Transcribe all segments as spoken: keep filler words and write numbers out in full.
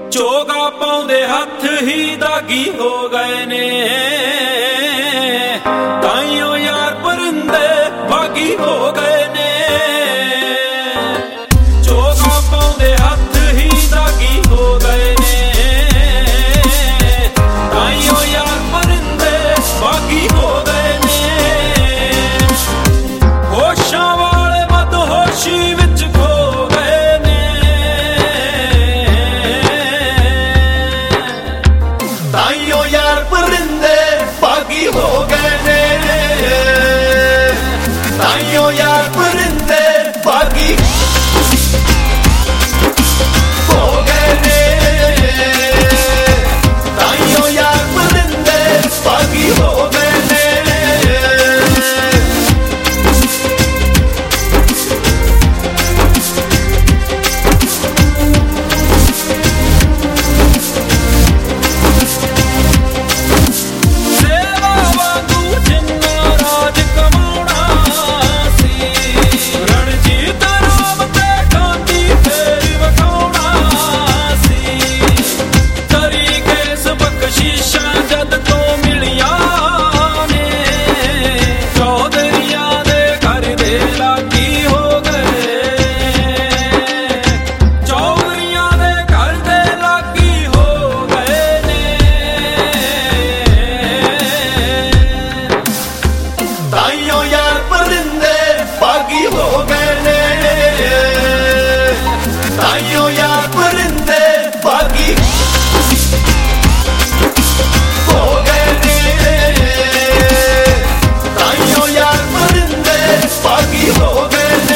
ਚੋਗਾ ਪਾਉਂਦੇ ਹੱਥ ਹੀ ਦਾਗੀ ਹੋ ਗਏ ਨੇ, ਤਾਈਓ ਯਾਰ ਪਰਿੰਦੇ ਬਾਗੀ ਹੋ ਗਏ ਨੇ। ਚੋਗਾ ਪਾਉਂਦੇ ਹੱਥ ਹੀ ਦਾਗੀ ਹੋ ਗਏ ਨੇ, ਤਾਈਓ ਯਾਰ ਪਰਿੰਦੇ ਬਾਗੀ ਹੋ ਗਏ ਨੇ। ਹੋਸ਼ਾਂ ਵਾਲੇ ਬਦਹੋਸ਼ੀ ਵਿੱਚ ਖੋ ਗਏ ਨੇ, ਤਾਈਓ ਯਾਰ ਪਰਿੰਦੇ ਬਾਗੀ ਹੋ ਗਏ ਨੇ, ਤਾਈਓ ਯਾਰ ਪਰਿੰਦੇ ਬਾਗੀ ਹੋ ਗਏ ਨੇ, ਤਾਈਓ ਯਾਰ ਪਰਿੰਦੇ ਬਾਗੀ ਹੋ ਗਏ ਨੇ। ਤਾਈਓ ਯਾਰ ਪਰਿੰਦੇ ਬਾਗੀ ਹੋ ਗਏ ਨੇ, ਤਾਈਓ ਯਾਰ ਪਰਿੰਦੇ ਬਾਗੀ ਹੋ ਗਏ ਨੇ, ਤਾਈਓ ਯਾਰ ਪਰਿੰਦੇ ਬਾਗੀ ਹੋ ਗਏ ਨੇ।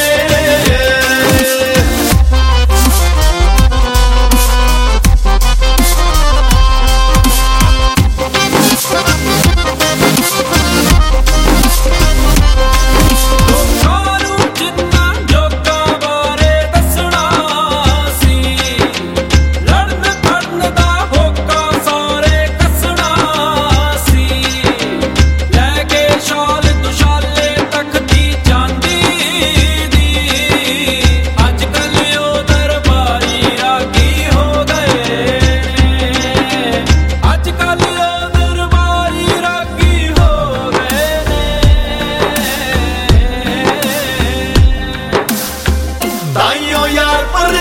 ਤਾਈਓ ਯਾਰ